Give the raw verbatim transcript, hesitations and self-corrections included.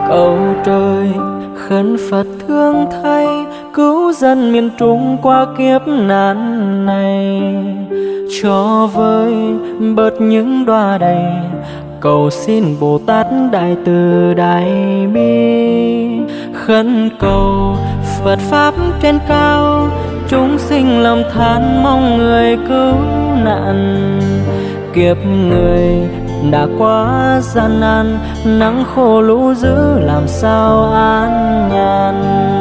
Âu trời khấn Phật thương thay, cứu dân miền Trung qua kiếp nạn này, cho với bớt những đọa đầy. Cầu xin Bồ Tát Đại Từ Đại Bi, khấn cầu Phật Pháp trên cao, chúng sinh lầm than mong người cứu nạn. Kiếp người đã quá gian nan, nắng khô lũ dữ làm sao an nhàn.